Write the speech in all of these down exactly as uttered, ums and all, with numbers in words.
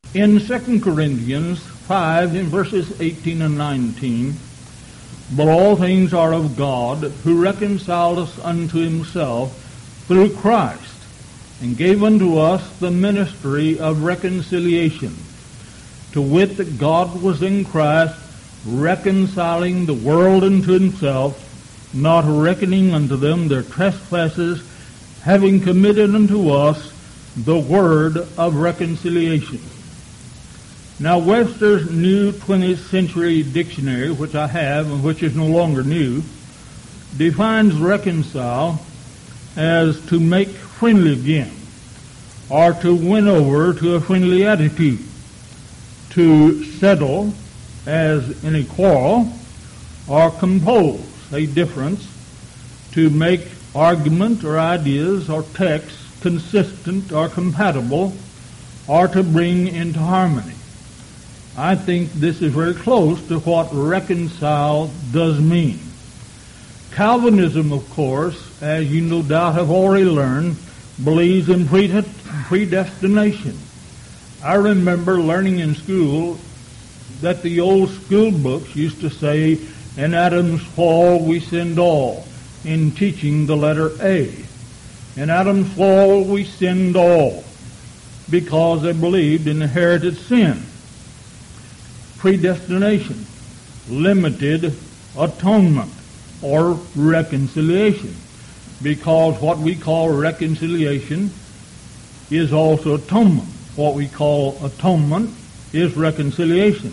In Second Corinthians five, in verses eighteen and nineteen, but all things are of God, who reconciled us unto himself through Christ, and gave unto us the ministry of reconciliation, to wit, that God was in Christ, reconciling the world unto himself, not reckoning unto them their trespasses, having committed unto us the word of reconciliation. Now, Webster's New twentieth Century Dictionary, which I have and which is no longer new, defines reconcile as to make friendly again, or to win over to a friendly attitude, to settle as in a quarrel, or compose a difference, to make argument or ideas or text consistent or compatible, or to bring into harmony. I think this is very close to what reconcile does mean. Calvinism, of course, as you no doubt have already learned, believes in predestination. I remember learning in school that the old school books used to say, in Adam's fall we sinned all, in teaching the letter A. In Adam's fall we sinned all, because they believed in inherited sin. Predestination, limited atonement, or reconciliation, because what we call reconciliation is also atonement. What we call atonement is reconciliation.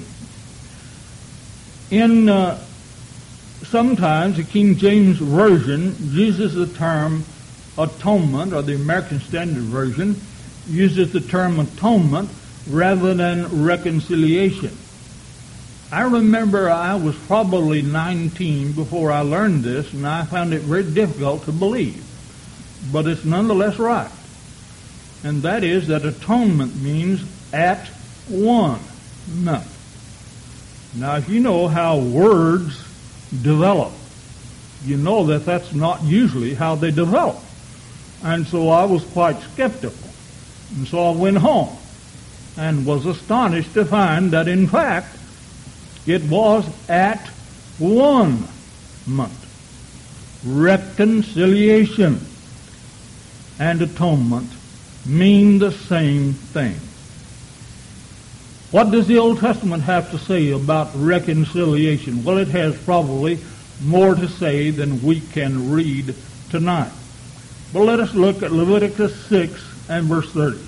In uh, sometimes the King James Version uses the term atonement, or the American Standard Version uses the term atonement rather than reconciliation. I remember I was probably nineteen before I learned this, and I found it very difficult to believe. But it's nonetheless right. And that is that atonement means at one. None. Now, if you know how words develop, you know that that's not usually how they develop. And so I was quite skeptical. And so I went home and was astonished to find that, in fact, it was at one month. Reconciliation and atonement mean the same thing. What does the Old Testament have to say about reconciliation? Well, it has probably more to say than we can read tonight. But let us look at Leviticus six and verse thirty.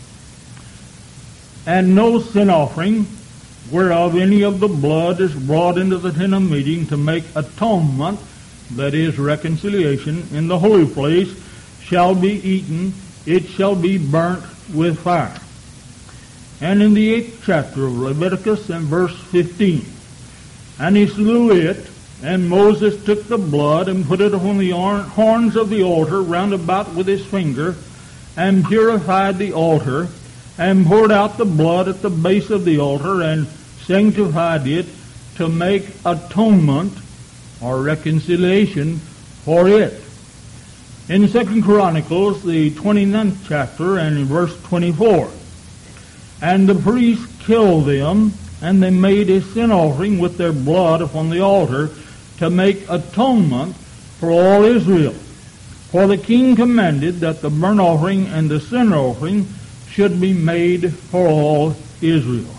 And no sin offering, whereof any of the blood is brought into the tent of meeting to make atonement, that is reconciliation, in the holy place, shall be eaten, it shall be burnt with fire. And in the eighth chapter of Leviticus, and verse fifteen, and he slew it, and Moses took the blood and put it upon the horns of the altar round about with his finger, and purified the altar, and poured out the blood at the base of the altar, and sanctified it to make atonement or reconciliation for it. In Second Chronicles, the twenty-ninth chapter, and in verse twenty-four, and the priests killed them, and they made a sin offering with their blood upon the altar to make atonement for all Israel. For the king commanded that the burnt offering and the sin offering should be made for all Israel.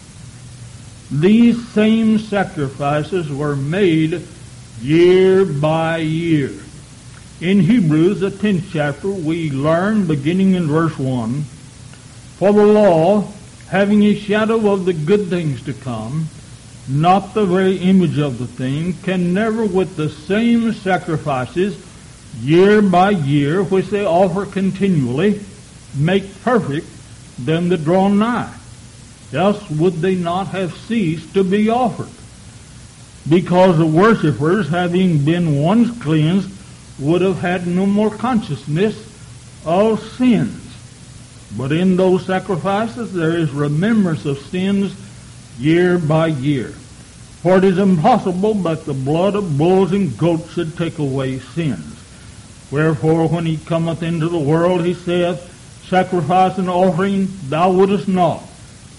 These same sacrifices were made year by year. In Hebrews, the tenth chapter, we learn, beginning in verse one, for the law, having a shadow of the good things to come, not the very image of the thing, can never with the same sacrifices, year by year, which they offer continually, make perfect them that draw nigh. Else would they not have ceased to be offered. Because the worshippers, having been once cleansed, would have had no more consciousness of sins. But in those sacrifices there is remembrance of sins year by year. For it is impossible that the blood of bulls and goats should take away sins. Wherefore, when he cometh into the world, he saith, Sacrifice and offering thou wouldest not,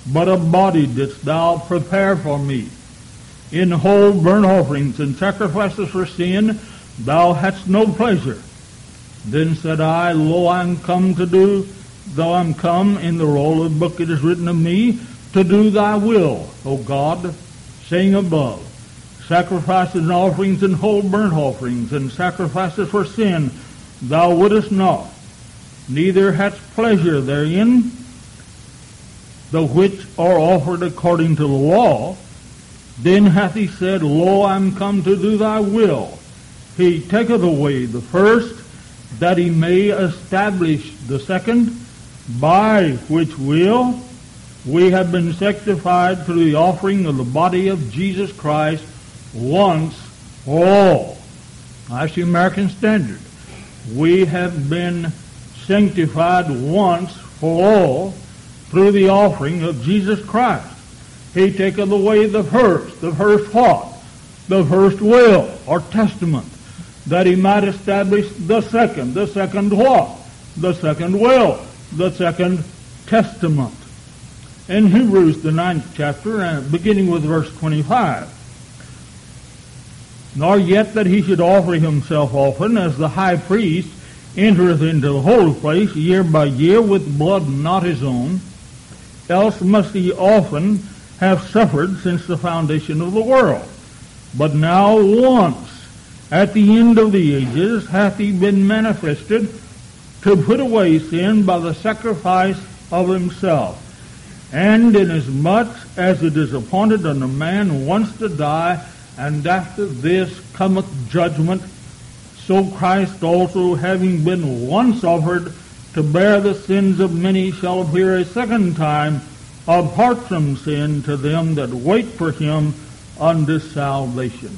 but a body didst thou prepare for me. In whole burnt offerings and sacrifices for sin thou hadst no pleasure. Then said I, Lo, I am come to do, though I am come in the roll of the book it is written of me, to do thy will, O God, saying above, sacrifices and offerings and whole burnt offerings and sacrifices for sin thou wouldest not, neither hadst pleasure therein, the which are offered according to the law. Then hath he said, Lo, I am come to do thy will. He taketh away the first, that he may establish the second, by which will we have been sanctified through the offering of the body of Jesus Christ once for all. That's the American Standard. We have been sanctified once for all through the offering of Jesus Christ. He taketh away the first, the first what? The first will or testament, that he might establish the second. The second what? The second will. The second testament. In Hebrews, the ninth chapter, uh, beginning with verse twenty-five. Nor yet that he should offer himself often, as the high priest entereth into the holy place year by year with blood not his own, else must he often have suffered since the foundation of the world. But now once, at the end of the ages, hath he been manifested to put away sin by the sacrifice of himself. And inasmuch as it is appointed unto man once to die, and after this cometh judgment, so Christ also, having been once offered to bear the sins of many, shall appear a second time, apart from sin, to them that wait for him unto salvation.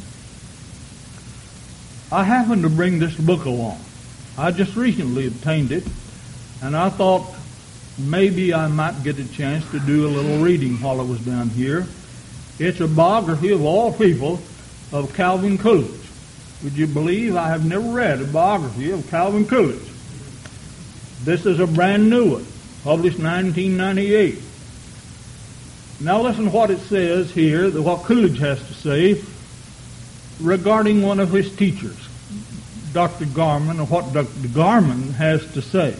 I happened to bring this book along. I just recently obtained it, and I thought maybe I might get a chance to do a little reading while I was down here. It's a biography of all people of Calvin Coolidge. Would you believe I have never read a biography of Calvin Coolidge? This is a brand new one, published nineteen ninety-eight. Now listen what it says here, what Coolidge has to say regarding one of his teachers, Doctor Garman, and what Doctor Garman has to say.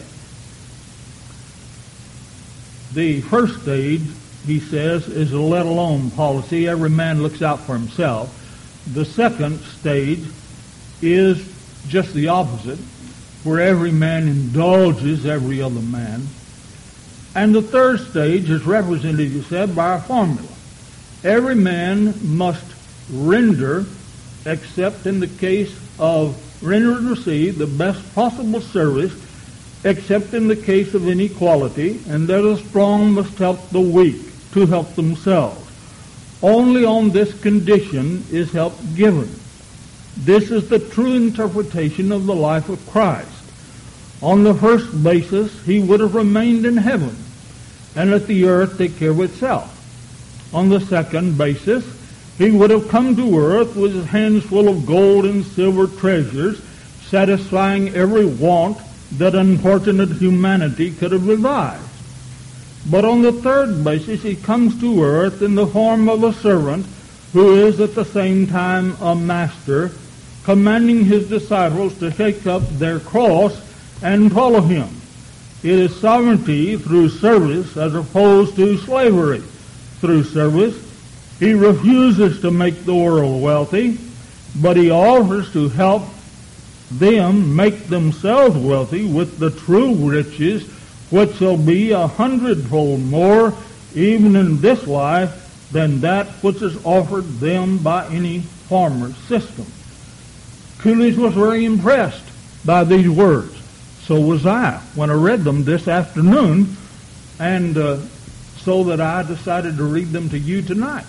The first stage, he says, is a let alone policy. Every man looks out for himself. The second stage is just the opposite, where every man indulges every other man. And the third stage is represented, he said, by a formula. Every man must render, except in the case of render and receive the best possible service, except in the case of inequality, and that the strong must help the weak to help themselves. Only on this condition is help given. This is the true interpretation of the life of Christ. On the first basis, he would have remained in heaven, and let the earth take care of itself. On the second basis, he would have come to earth with his hands full of gold and silver treasures, satisfying every want that unfortunate humanity could have devised. But on the third basis, he comes to earth in the form of a servant who is at the same time a master, commanding his disciples to take up their cross and follow him. It is sovereignty through service as opposed to slavery through service. He refuses to make the world wealthy, but he offers to help them make themselves wealthy with the true riches, which shall be a hundredfold more even in this life than that which is offered them by any former system. Coolidge was very impressed by these words. So was I when I read them this afternoon, and uh, so that I decided to read them to you tonight.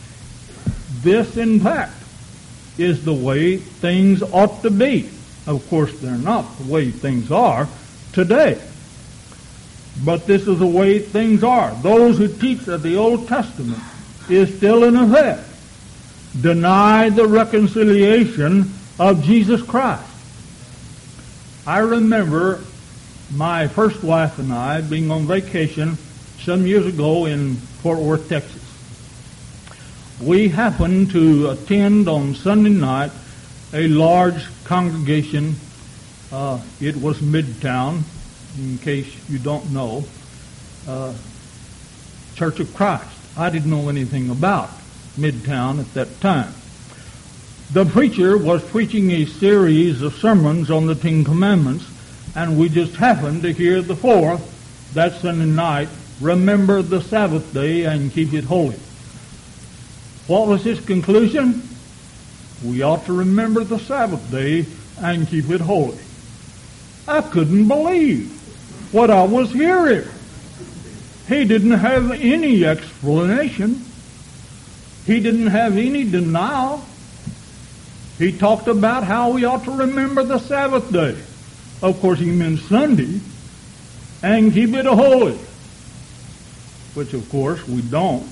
This, in fact, is the way things ought to be. Of course, they're not the way things are today. But this is the way things are. Those who teach that the Old Testament is still in effect deny the reconciliation of Jesus Christ. I remember my first wife and I being on vacation some years ago in Fort Worth, Texas. We happened to attend on Sunday night a large congregation. Uh, it was Midtown, in case you don't know, uh, Church of Christ. I didn't know anything about Midtown at that time. The preacher was preaching a series of sermons on the Ten Commandments, and we just happened to hear the fourth that Sunday night, remember the Sabbath day and keep it holy. What was his conclusion? We ought to remember the Sabbath day and keep it holy. I couldn't believe what I was hearing. He didn't have any explanation. He didn't have any denial. He talked about how we ought to remember the Sabbath day. Of course, he meant Sunday, and keep it holy, which, of course, we don't.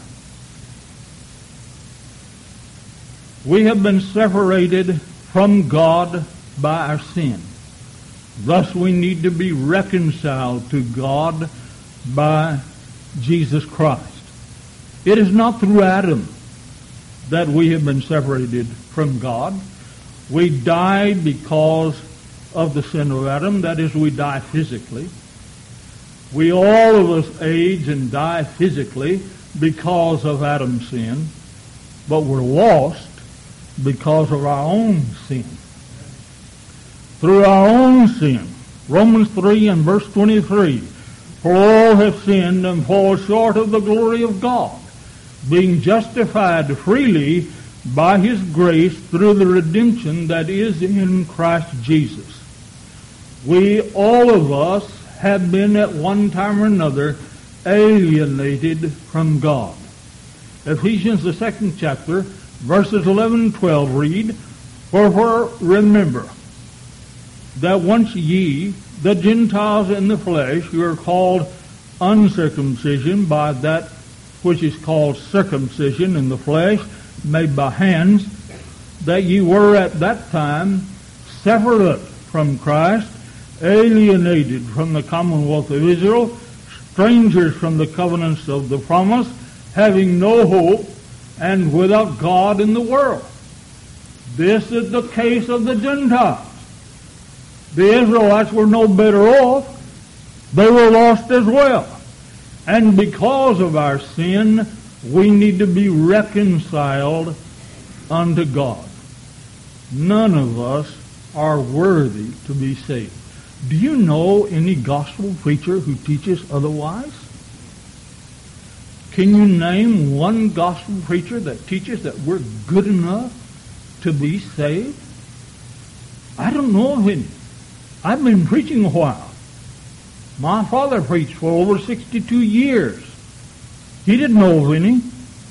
We have been separated from God by our sin. Thus, we need to be reconciled to God by Jesus Christ. It is not through Adam that we have been separated from God. We died because of the sin of Adam. That is, we die physically. We all of us age and die physically because of Adam's sin, but we're lost because of our own sin. Through our own sin. Romans three and verse twenty-three. For all have sinned and fall short of the glory of God, being justified freely by His grace through the redemption that is in Christ Jesus. We, all of us, have been at one time or another alienated from God. Ephesians, the second chapter, verses eleven and twelve read, Wherefore remember that once ye, the Gentiles in the flesh, you are called uncircumcision by that which is called circumcision in the flesh, made by hands, that ye were at that time separate from Christ, alienated from the commonwealth of Israel, strangers from the covenants of the promise, having no hope, and without God in the world. This is the case of the Gentiles. The Israelites were no better off. They were lost as well. And because of our sin, we need to be reconciled unto God. None of us are worthy to be saved. Do you know any gospel preacher who teaches otherwise? Can you name one gospel preacher that teaches that we're good enough to be saved? I don't know of any. I've been preaching a while. My father preached for over sixty-two years. He didn't know of any.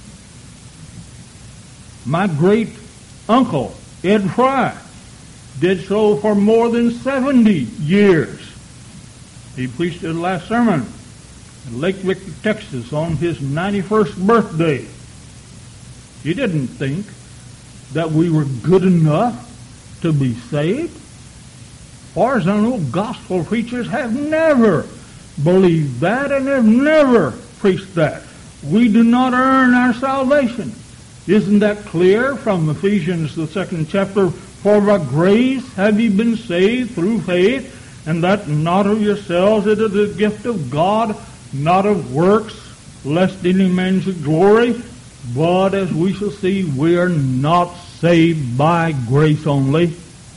My great uncle, Ed Fry, did so for more than seventy years. He preached his last sermon in Lake Victor, Texas on his ninety-first birthday. He didn't think that we were good enough to be saved. As far as I know, gospel preachers have never believed that and have never preached that. We do not earn our salvation. Isn't that clear from Ephesians, the second chapter? For by grace have ye been saved through faith, and that not of yourselves, it is the gift of God, not of works, lest any man should glory. But as we shall see, we are not saved by grace only.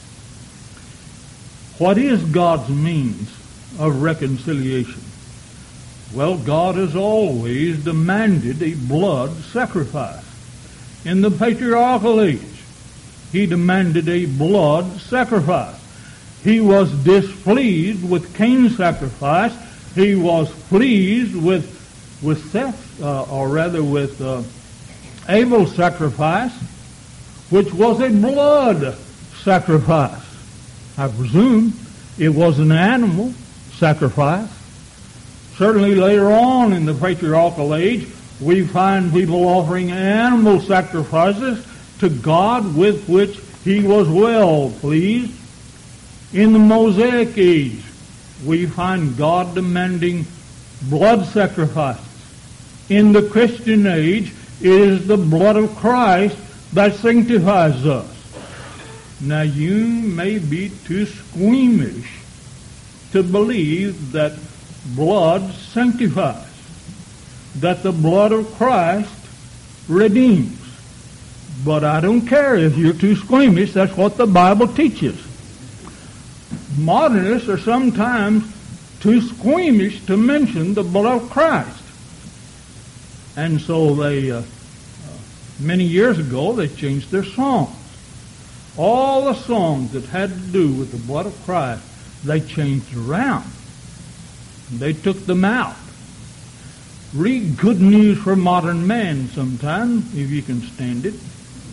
What is God's means of reconciliation? Well, God has always demanded a blood sacrifice. In the patriarchal age, He demanded a blood sacrifice. He was displeased with Cain's sacrifice. He was pleased with with Seth, uh, or rather with uh, Abel's sacrifice, which was a blood sacrifice. I presume it was an animal sacrifice. Certainly later on in the patriarchal age, we find people offering animal sacrifices to God with which He was well pleased. In the Mosaic age, we find God demanding blood sacrifices. in the Christian age, it is the blood of Christ that sanctifies us. Now, you may be too squeamish to believe that blood sanctifies, that the blood of Christ redeems. But I don't care if you're too squeamish. That's what the Bible teaches. Modernists are sometimes too squeamish to mention the blood of Christ. And so they, uh, uh, many years ago, they changed their songs. All the songs that had to do with the blood of Christ, they changed around. They took them out. Read Good News for Modern Man sometime, if you can stand it.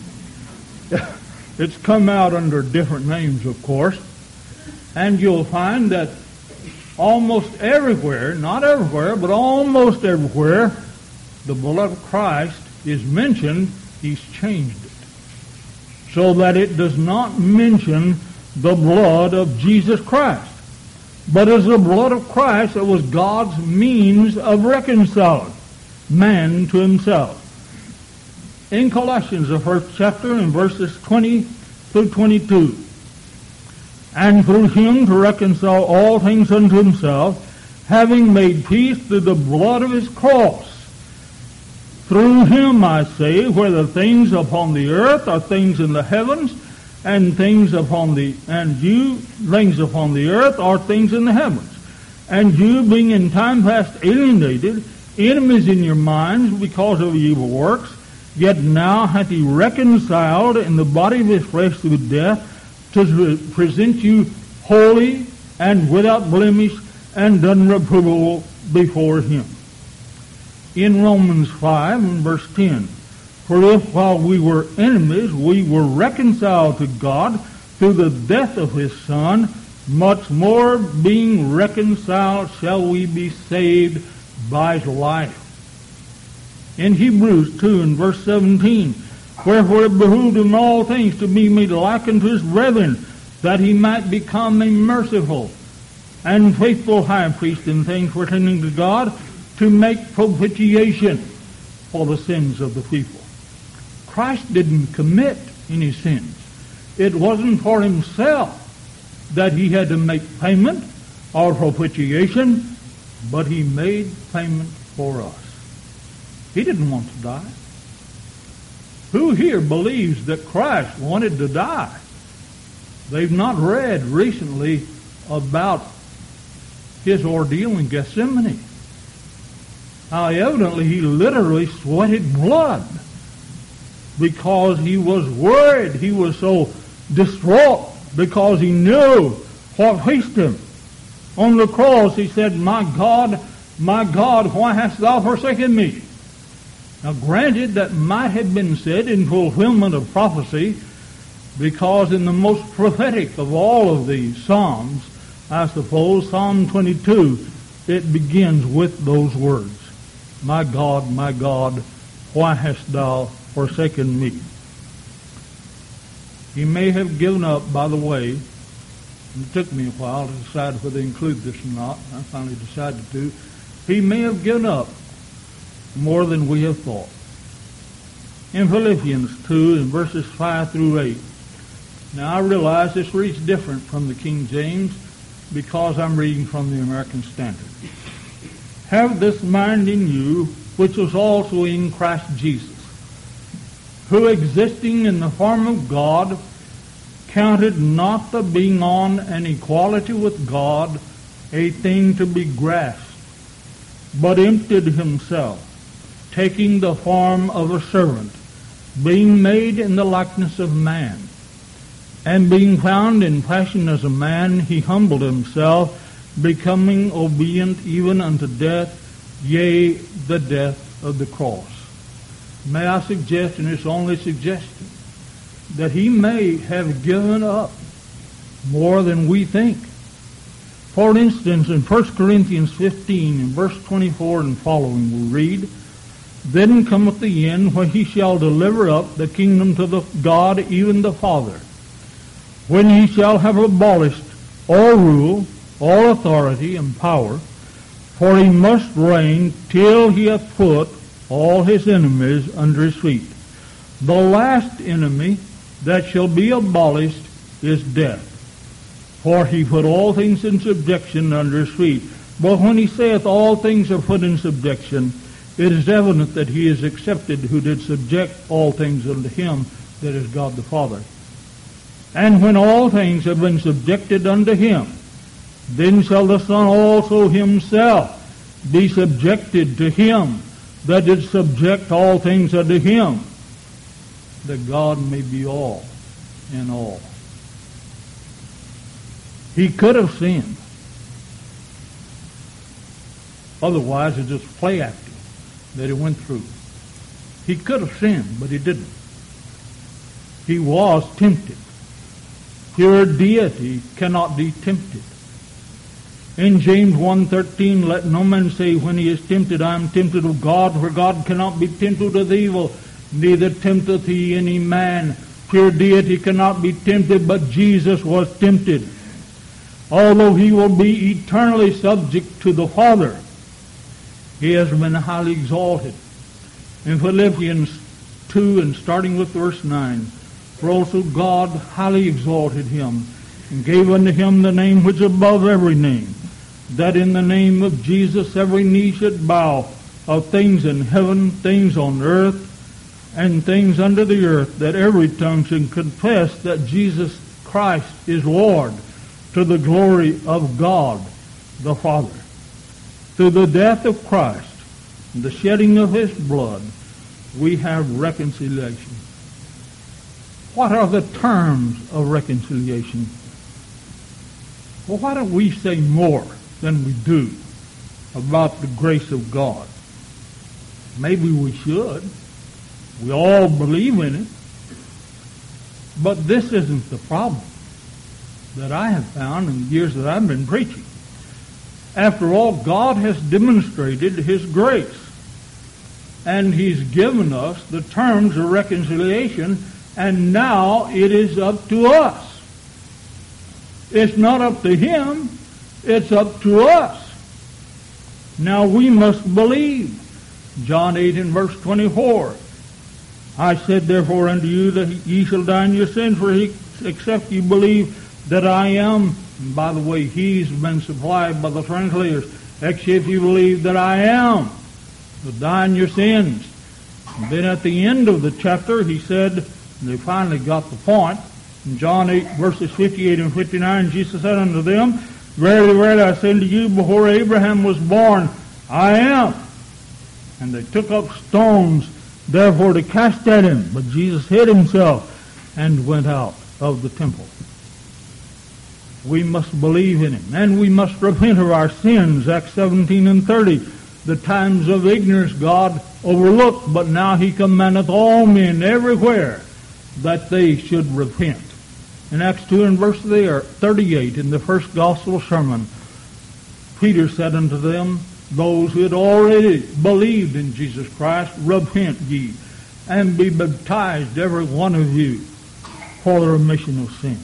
It's come out under different names, of course. And you'll find that almost everywhere, not everywhere, but almost everywhere, the blood of Christ is mentioned. He's changed it, so that it does not mention the blood of Jesus Christ, but is the blood of Christ that was God's means of reconciling man to himself. In Colossians, the first chapter, in verses twenty through twenty-two, and through him to reconcile all things unto himself, having made peace through the blood of his cross. Through him, I say, whether things upon the earth or things in the heavens, and things upon the and you things upon the earth or things in the heavens, and you being in time past alienated, enemies in your minds because of evil works, yet now hath he reconciled in the body of his flesh through death, to present you holy and without blemish and unreprovable before him. In Romans five and verse ten, for if while we were enemies we were reconciled to God through the death of his Son, much more being reconciled shall we be saved by his life. In Hebrews two and verse seventeen, wherefore it behooved him all things to be made like unto his brethren, that he might become a merciful and faithful high priest in things pertaining to God, to make propitiation for the sins of the people. Christ didn't commit any sins. It wasn't for himself that he had to make payment or propitiation, but he made payment for us. He didn't want to die. Who here believes that Christ wanted to die? They've not read recently about his ordeal in Gethsemane. Now, evidently, he literally sweated blood because he was worried. He was so distraught because he knew what faced him. On the cross, he said, "My God, my God, why hast thou forsaken me?" Now, granted, that might have been said in fulfillment of prophecy, because in the most prophetic of all of these Psalms, I suppose, Psalm twenty-two, it begins with those words, "My God, my God, why hast thou forsaken me?" He may have given up, by the way. It took me a while to decide whether to include this or not. I finally decided to. He may have given up more than we have thought. In Philippians two, in verses five through eight. Now, I realize this reads different from the King James because I'm reading from the American Standard. Have this mind in you, which was also in Christ Jesus, who existing in the form of God, counted not the being on an equality with God a thing to be grasped, but emptied himself, taking the form of a servant, being made in the likeness of man. And being found in fashion as a man, he humbled himself, becoming obedient even unto death, yea, the death of the cross. May I suggest, and it's only suggestion, that he may have given up more than we think. For instance, in First Corinthians fifteen, in verse twenty-four and following, we read, "Then cometh the end, when he shall deliver up the kingdom to the God, even the Father, when he shall have abolished all rule, all authority, and power, for he must reign till he hath put all his enemies under his feet. The last enemy that shall be abolished is death. For he put all things in subjection under his feet. But when he saith all things are put in subjection, it is evident that he is accepted who did subject all things unto him, that is God the Father. And when all things have been subjected unto him, then shall the Son also himself be subjected to him that did subject all things unto him, that God may be all in all. He could have sinned. Otherwise, it's just play acting that he went through. He could have sinned, but he didn't. He was tempted. Pure deity cannot be tempted. In James one thirteen, let no man say when he is tempted, I am tempted of God, for God cannot be tempted with evil, neither tempteth he any man. Pure deity cannot be tempted, but Jesus was tempted. Although he will be eternally subject to the Father, he has been highly exalted. In Philippians two, and starting with verse nine, for also God highly exalted him, and gave unto him the name which is above every name, that in the name of Jesus every knee should bow, of things in heaven, things on earth, and things under the earth, that every tongue should confess that Jesus Christ is Lord, to the glory of God the Father. Through the death of Christ and the shedding of his blood, we have reconciliation. What are the terms of reconciliation? Well, why don't we say more than we do about the grace of God? Maybe we should. We all believe in it. But this isn't the problem that I have found in the years that I've been preaching. After all, God has demonstrated his grace. And he's given us the terms of reconciliation, and now it is up to us. It's not up to him, it's up to us. Now we must believe. John eight and verse twenty-four. I said therefore unto you that ye shall die in your sins, for he, except you believe that I am, and by the way, he's been supplied by the translators, except you believe that I am, you'll die in your sins. And then at the end of the chapter, he said, and they finally got the point, in John eight, verses fifty-eight and fifty-nine, Jesus said unto them, verily, verily, I say unto you, before Abraham was born, I am. And they took up stones, therefore, to cast at him. But Jesus hid himself and went out of the temple. We must believe in him, and we must repent of our sins. Acts seventeen and thirty. The times of ignorance God overlooked, but now he commandeth all men everywhere that they should repent. In Acts two and verse thirty-eight, in the first gospel sermon, Peter said unto them, those who had already believed in Jesus Christ, repent ye, and be baptized, every one of you, for the remission of sins.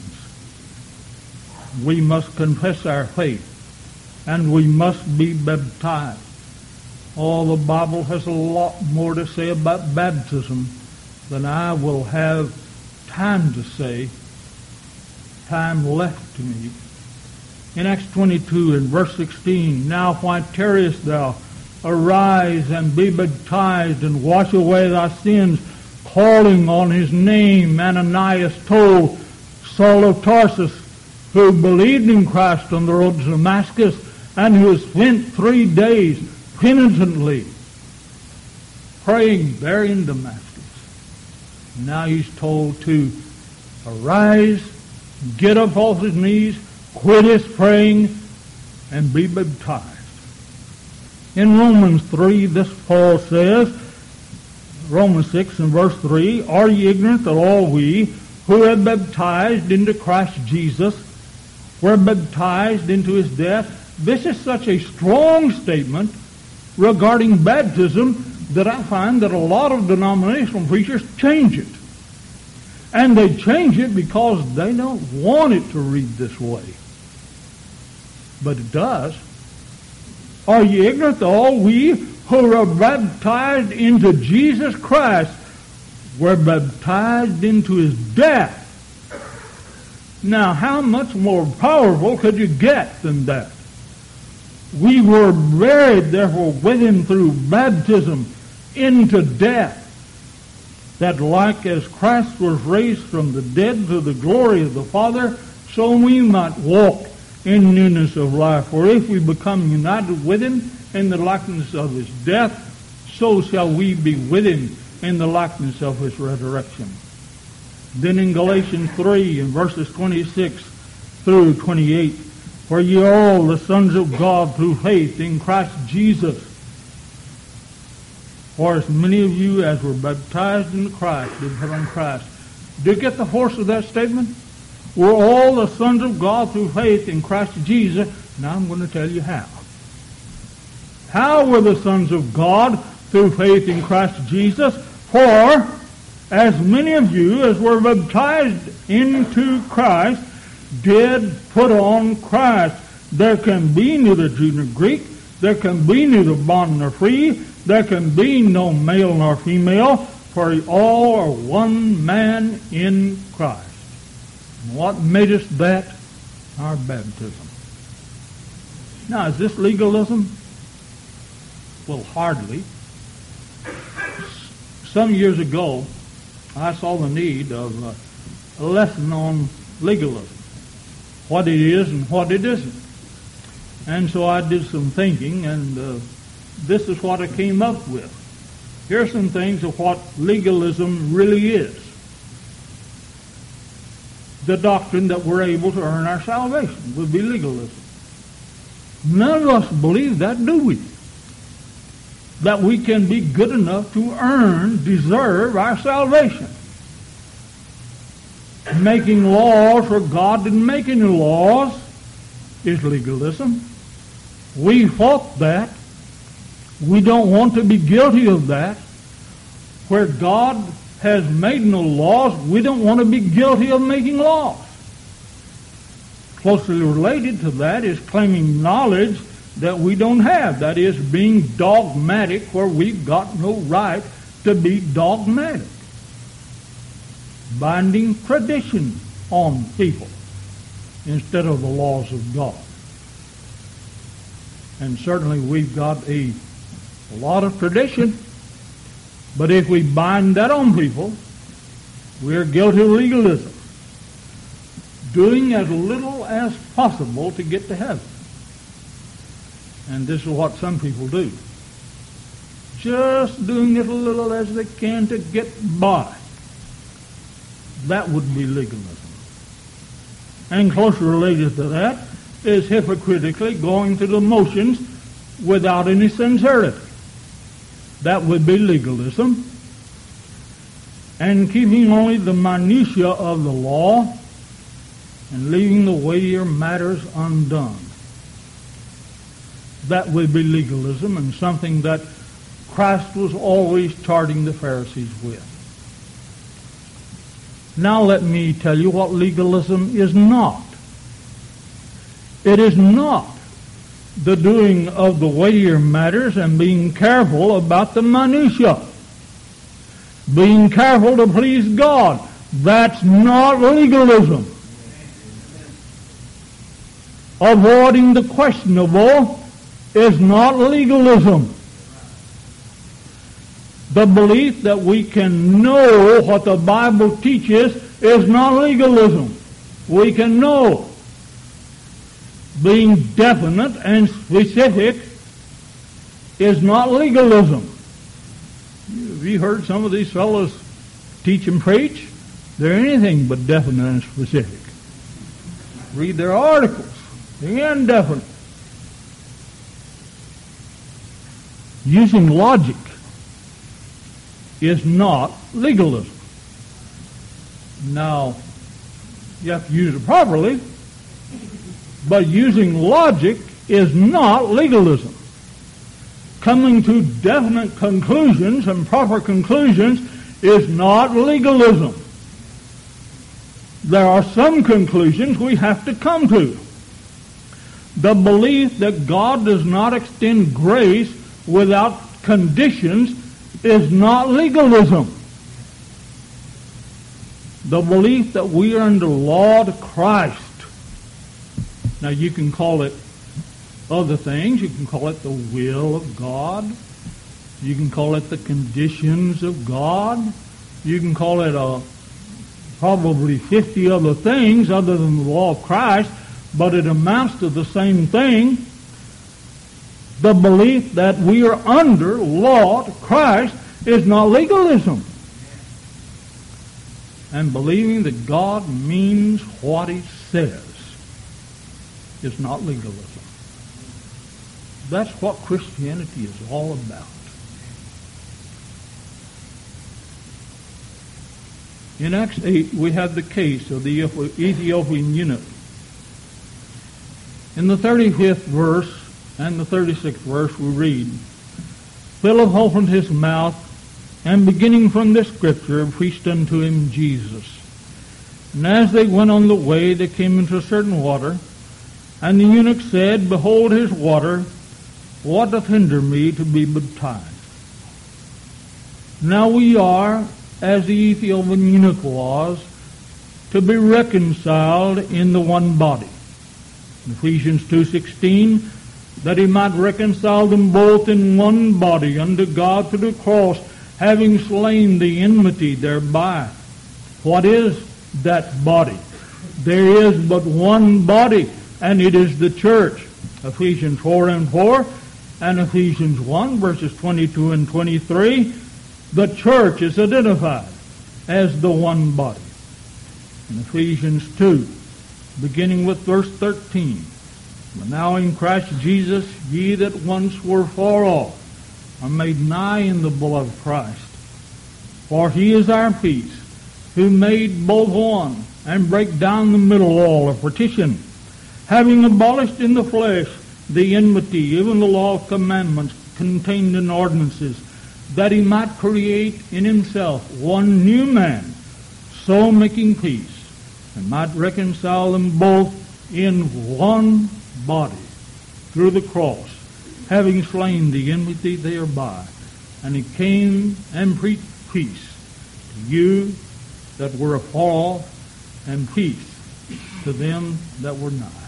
We must confess our faith, and we must be baptized. Oh, the Bible has a lot more to say about baptism than I will have time to say, time left to me. In Acts twenty-two and verse sixteen, now why tarriest thou? Arise and be baptized and wash away thy sins, calling on his name. Ananias told Saul of Tarsus, who believed in Christ on the road to Damascus, and who spent three days penitently praying there in Damascus. Now he's told to arise, get up off his knees, quit his praying, and be baptized. In Romans three, this Paul says, Romans six and verse three, are ye ignorant that all we who have baptized into Christ Jesus were baptized into his death? This is such a strong statement regarding baptism that I find that a lot of denominational preachers change it. And they change it because they don't want it to read this way. But it does. Are ye ignorant that all we who are baptized into Jesus Christ were baptized into his death. Now, how much more powerful could you get than that? We were buried, therefore, with him through baptism into death, that like as Christ was raised from the dead to the glory of the Father, so we might walk in newness of life. For if we become united with him in the likeness of his death, so shall we be with him in the likeness of his resurrection. Then in Galatians three, in verses twenty-six through twenty-eight, for ye are all the sons of God through faith in Christ Jesus. For as many of you as were baptized into Christ did put on Christ. Do you get the force of that statement? We're all the sons of God through faith in Christ Jesus. Now I'm going to tell you how. How were the sons of God through faith in Christ Jesus? For as many of you as were baptized into Christ did put on Christ. There can be neither Jew nor Greek. There can be neither bond nor free. There can be no male nor female, for all are one man in Christ. And what made us that? Our baptism. Now, is this legalism? Well, hardly. Some years ago, I saw the need of a lesson on legalism, what it is and what it isn't. And so I did some thinking, and uh, this is what I came up with. Here's some things of what legalism really is. The doctrine that we're able to earn our salvation would be legalism. None of us believe that, do we? That we can be good enough to earn, deserve our salvation. Making laws where God didn't make any laws is legalism. We fought that. We don't want to be guilty of that. Where God has made no laws, we don't want to be guilty of making laws. Closely related to that is claiming knowledge that we don't have. That is, being dogmatic where we've got no right to be dogmatic. Binding tradition on people instead of the laws of God. And certainly we've got a, a lot of tradition, but if we bind that on people, we're guilty of legalism. Doing as little as possible to get to heaven. And this is what some people do. Just doing as little as they can to get by. That would be legalism. And closely related to that is hypocritically going through the motions without any sincerity. That would be legalism. And keeping only the minutiae of the law and leaving the weightier matters undone. That would be legalism, and something that Christ was always charging the Pharisees with. Now let me tell you what legalism is not. It is not the doing of the weightier matters and being careful about the minutiae. Being careful to please God. That's not legalism. Avoiding the questionable is not legalism. The belief that we can know what the Bible teaches is not legalism. We can know. Being definite and specific is not legalism. Have you heard some of these fellows teach and preach? They're anything but definite and specific. Read their articles. They're indefinite. Using logic is not legalism. Now, you have to use it properly, but using logic is not legalism. Coming to definite conclusions and proper conclusions is not legalism. There are some conclusions we have to come to. The belief that God does not extend grace without conditions is not legalism. The belief that we are under law to Christ. Now you can call it other things. You can call it the will of God. You can call it the conditions of God. You can call it a, probably fifty other things other than the law of Christ, but it amounts to the same thing. The belief that we are under law to Christ is not legalism. And believing that God means what He says is not legalism. That's what Christianity is all about. In Acts eight, we have the case of the Ethiopian eunuch. In the thirty-fifth verse and the thirty-sixth verse we read, Philip opened his mouth, and beginning from this scripture, preached unto him Jesus. And as they went on the way, they came into a certain water, and the eunuch said, Behold his water, what doth hinder me to be baptized? Now we are, as the Ethiopian eunuch was, to be reconciled in the one body. Ephesians two sixteen, that He might reconcile them both in one body unto God through the cross, having slain the enmity thereby. What is that body? There is but one body, and it is the church. Ephesians four and four, and Ephesians one, verses twenty-two and twenty-three, the church is identified as the one body. In Ephesians two, beginning with verse thirteen, But now in Christ Jesus, ye that once were far off are made nigh in the blood of Christ. For He is our peace, who made both one, and brake down the middle wall of partition, having abolished in the flesh the enmity, even the law of commandments contained in ordinances, that He might create in Himself one new man, so making peace, and might reconcile them both in one body through the cross, having slain the enmity thereby. And He came and preached peace to you that were afar off, and peace to them that were nigh.